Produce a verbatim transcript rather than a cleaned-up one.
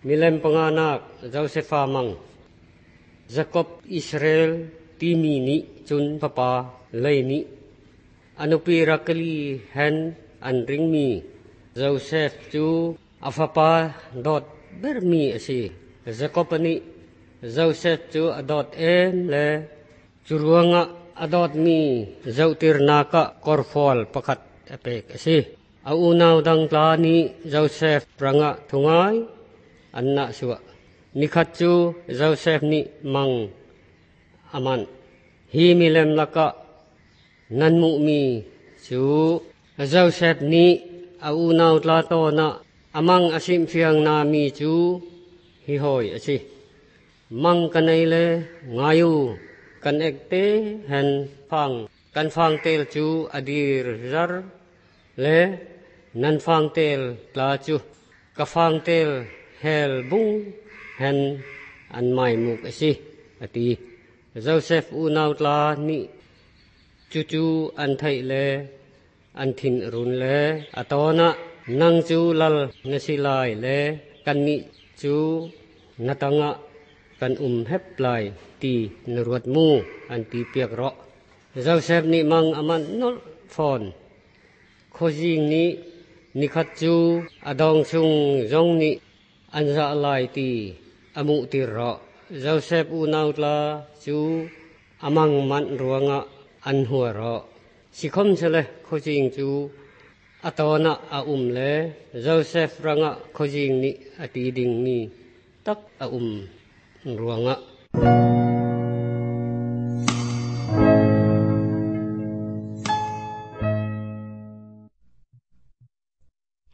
มิเลมปงานักเจ้าเซฟามังจักบอิสราเอลทีมีนิจุนปะปาเลยนิอนุปีรักลีเฮนอันริงมีเจ้าเซฟจูอาฟาปาดอดเบอร์มีอสิจักบนี้เจ้าเซฟจูอดอดเอ็มเลจูรวงะอดอดมีเจ้าติรนากะคอร์ฟอลปะขัดอเปกอสิอาอูนาวดังกลานีเจ้าเซฟปรังะทุงไงอันน่ะชัวนิขัดจูเจ้าเซฟนี่มังอามันฮีมิเลมลักะนันมุมีจูเจ้าเซฟนี่อาอูนาวตลาโตนะอามังอาชิมเฟียงนามีจูฮิโฮยอสิมังกันไอเลงายูกันเอกเตเห็นฟังกันฟังเตลจูอดีรจาร์เลนันฟังเตลลาจูกะฟังเตลเฮลบุงเห็นอันไม่มุกอสิอตีโจเซฟอูนาวตลานี่จูจูอันไทยเลอันทินรุนเลอตอนะนังจูลลนสิลายเลกันนิจูนัตังะกันอุมเฮปลายตีนรวดมูอันตีเปียกรอโจเซฟนี่มังอามันนอลฟอนโคจิงนี่นิขัดจูอดองซุงจงนี่อันจะลายตีอมุติรอโจเซฟอูนาวตลาจูอามังมันรวงะอันหัวรอสิคมเสเลโคจิงจูอตอนะอาอุมเลโจเซฟรังะโคจิงนี่อตีดิงนี่ตักอาอุมรวงะ